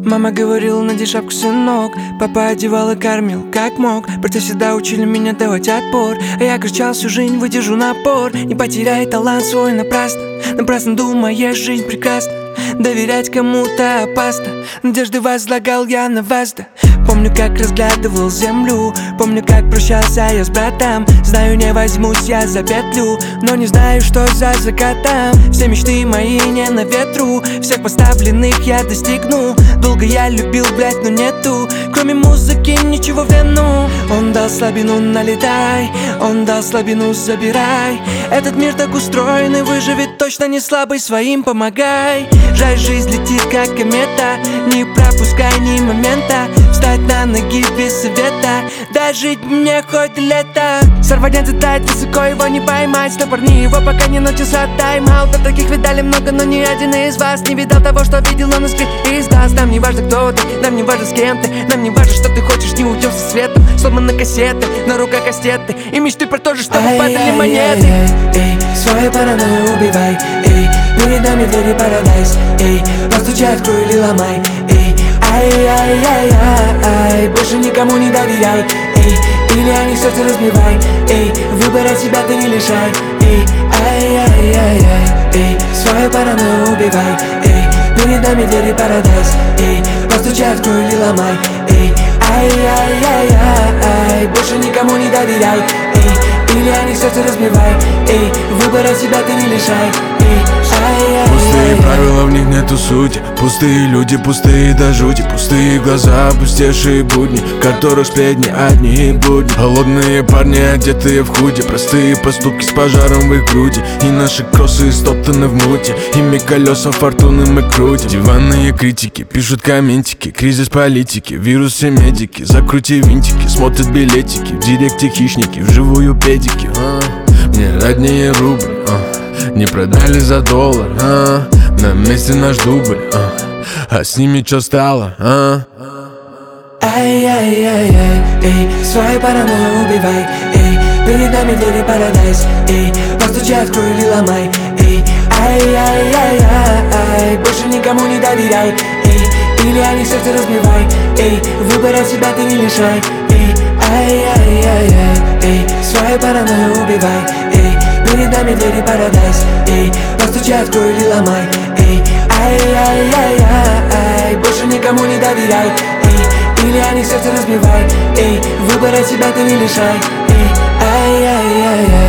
Мама говорила, надень шапку, сынок. Папа одевал и кормил, как мог. Братья всегда учили меня давать отпор, а я кричал всю жизнь, выдержу напор. Не потеряй талант свой напрасно. Напрасно думаешь, жизнь прекрасна. Доверять кому-то опасно. Надежды возлагал я на вас, да. Помню, как разглядывал землю. Помню, как прощался я с братом. Знаю, не возьмусь я за петлю, но не знаю, что за закатом. Все мечты мои не на ветру. Всех поставленных я достигну. Долго я любил, блять, но нету кроме музыки ничего в вену. Он дал слабину, налетай. Он дал слабину, забирай. Этот мир так устроен и выживет точно не слабый, своим помогай. Жаль, жизнь летит как комета. Не пропускай ни момента. Встать на ноги без совета. Дай жить мне хоть лето. Сорванец летает высоко, его не поймать. Стопорни его, пока не начался тайм-аут. А таких видали много, но ни один из вас не видал того, что видел он из глаз. Нам не важно, кто ты, нам не важно, с кем ты. Нам не важно, что ты хочешь, не уйдем со светом. Сломаны кассеты, на руках кастеты. И мечты про то же, чтобы падали монеты. Эй, свою паранойю убивай. Эй, перед нами двери парадайз. Эй, постучай, открой или ломай. Эй, ай-яй-яй-яй, больше никому не доверяй. Эй, или они сердце разбивай. Эй, выбора себя ты не лишай. Эй, ай-яй-яй-яй, эй, свою паранойю убивай. Эй, перед нами двери парадайз. Эй, постучай, открой или ломай. Эй, ай-яй-яй-яй, больше никому не доверяй. Эй, или они сердце разбивай. Эй, выбора себя ты не лишай. Пустые правила, в них нету сути. Пустые люди, пустые до жути. Пустые глаза, опустевшие будни, в которых сплетни одни будни. Голодные парни, одетые в худи. Простые поступки с пожаром в их груди. И наши кроссы стоптаны в муте. Ими колеса фортуны мы крутим. Диванные критики пишут комментики. Кризис политики, вирус все медики. Закрути винтики, смотрят билетики. В директе хищники, вживую педики. Мне роднее рубль, не продали за доллар, на месте наш дубль, а с ними чё стало, Ай-яй-яй-яй, эй, свою паранойю убивай. Эй, перед нами двери парадайз. Эй, постучай, открой или ломай. Эй, ай-яй-яй-яй, больше никому не доверяй. Эй, или они сердце разбивай. Эй, выбора себя ты не лишай. Эй, ай-яй-яй-яй, эй, свою паранойю убивай. Эй, перед нами двери парадайз. Эй, постучай, открой или ломай. Эй, ай-яй-яй-яй, больше никому не доверяй. Эй, или они сердце разбивай. Эй, выбора себя ты не лишай. Эй, ай-яй-яй-яй.